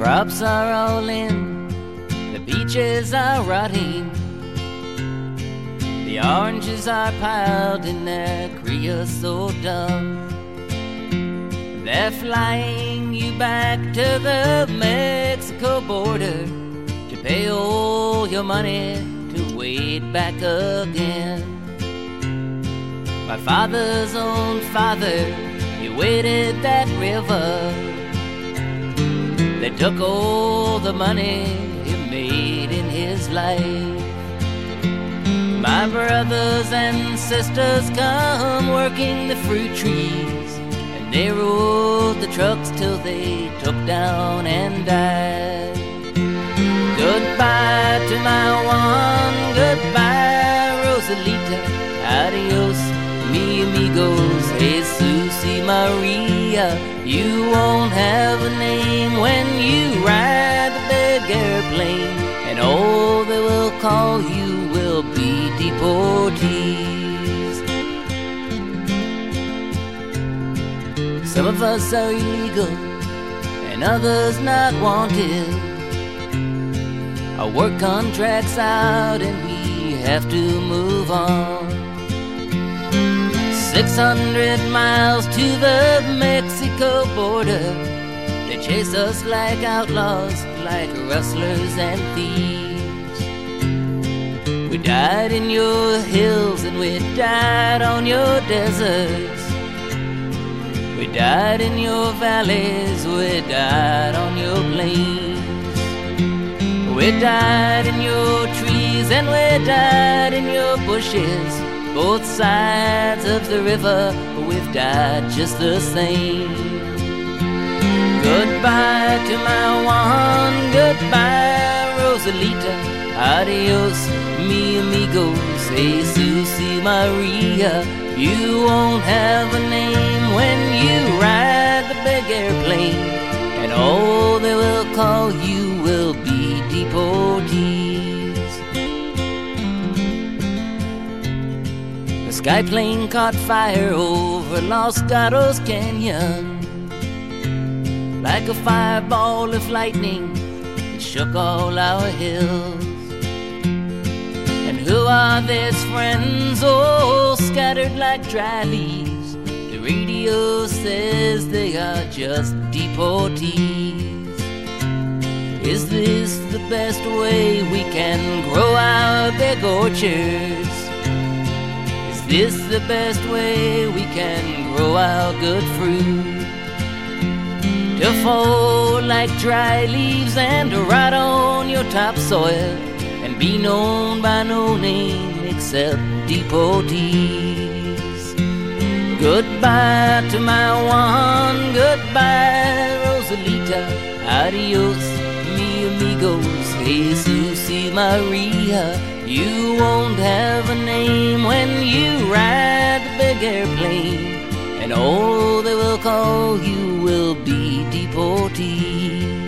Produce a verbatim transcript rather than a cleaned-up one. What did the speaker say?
crops are all in, the peaches are rotting, the oranges are piled in their creosote dung. They're flying you back to the Mexico border to pay all your money to wade back again. My father's own father, he waded that river. They took all the money he made in his life. My brothers and sisters come working the fruit trees, and they rode the trucks till they took down and died. Goodbye to my one, goodbye Rosalita, adios mi amigos, Jesus y Maria. You won't have a name when you ride the big airplane, and all they will call you will be deportees. Some of us are illegal and others not wanted. Our work contract's out and we have to move on. Six hundred miles to the Mexico border, they chase us like outlaws, like rustlers and thieves. We died in your hills and we died on your deserts. We died in your valleys, we died on your plains. We died in your trees and we died in your bushes. Both sides of the river, we've died just the same. Goodbye to my one, goodbye Rosalita, adios mi amigos, Jesus y Maria. You won't have a name when you ride the big airplane, and all they will call you will be deportees. The sky plane caught fire over Los Gatos Canyon. Like a fireball of lightning, it shook all our hills. And who are these friends, all scattered like dry leaves? The radio says they are just deportees. Is this the best way we can grow our big orchards? Is this the best way we can grow our good fruit? To fall like dry leaves and to rot on your topsoil and be known by no name except deportees. Goodbye to my one, goodbye Rosalita, adios mi amigos, Jesus y Maria. You won't have a name when you ride the big airplane, and all they will call you will be deportees.